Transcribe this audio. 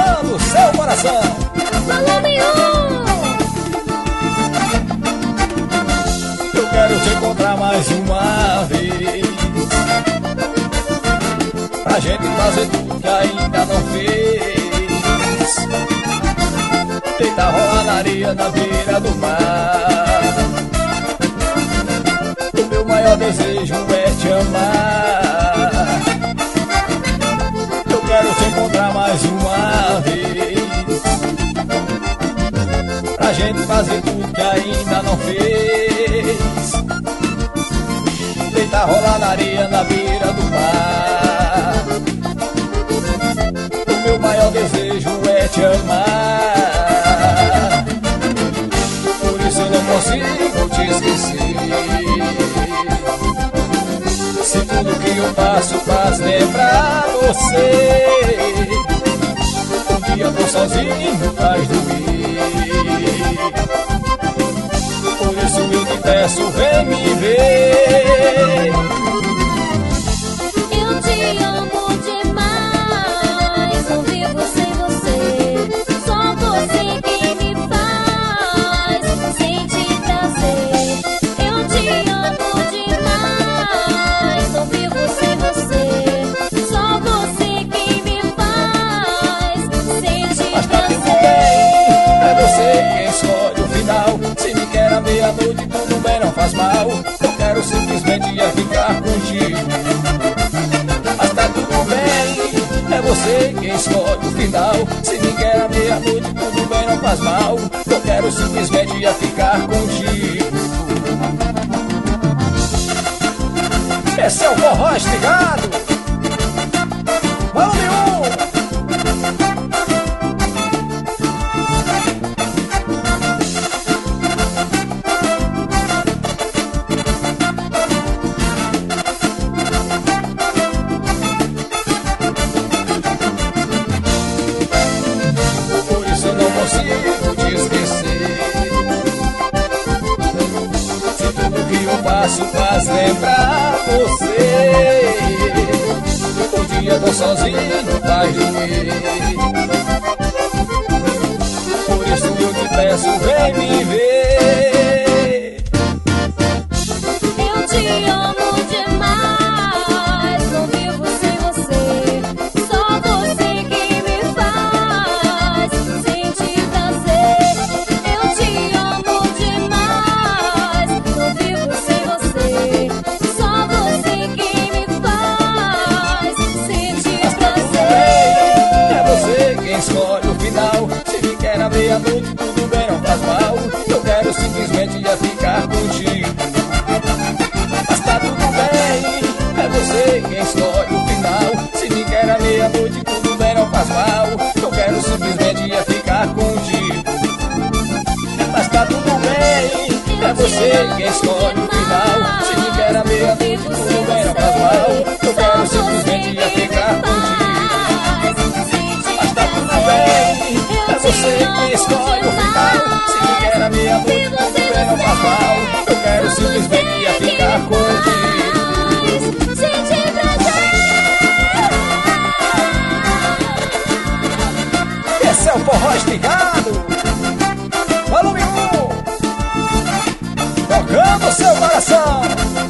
tocando o seu coração. Volume 1. Eu quero te encontrar mais uma vez, pra gente fazer tudo que ainda não fez. Deitar, rolar na areia na beira do mar. O meu maior desejo é te amar. Eu quero te encontrar mais uma vez, pra gente fazer tudo que ainda não fez. Deitar, rolar na areia na beira do mar. O meu maior desejo é te amar. Por isso eu não consigo te esquecer. Se tudo que eu faço faz lembrar você, um dia tô sozinho, faz doer. Por isso eu te peço, vem me ver. Eu te amo demais, não vivo sem você. Só você quem me faz sentir prazer. Eu te amo demais, não vivo sem você. Só você quem me faz sentir Mas tá tudo prazer. bem, é você quem escolhe o final. Se me quer à meia-noite, tudo bem, não faz mal. Eu quero simplesmente é ficar contigo. Mas tá tudo bem, é você quem escolhe o final. Se me quer à meia-noite, tudo bem, não faz mal. Eu quero simplesmente é ficar contigo. Esse é o forró estigado. Volume 1. Por isso eu não consigo te esquecer. Se tudo que eu faço faz lembrar você, um dia tô sozinho, faz doer. Por isso eu te peço, vem me ver. Eu te amo demais, não vivo sem você. Só você quem me faz sentir prazer. Eu te amo demais, não vivo sem você. Só você quem me faz sentir prazer. É você quem escolhe o final. Se me quer à meia-noite, tudo bem, não faz mal. Eu quero simplesmente já ficar contigo. Mas tá tudo bem, é você quem escolhe o final. Se me quer à meia-noite, tudo bem, não faz mal. Eu quero simplesmente já ficar contigo. Mas tá tudo bem, é você quem escolhe o final. Se me quer à meia-noite, tudo bem, não faz mal. Eu quero simplesmente já ficar contigo. Mas tá tudo bem, é você quem escolhe o final. Se me quer à meia-noite, tudo bem, não faz mal. Eu quero simplesmente já ficar contigo. Sentir prazer. Esse é o forró estigado. Volume 1. Tocando o seu coração.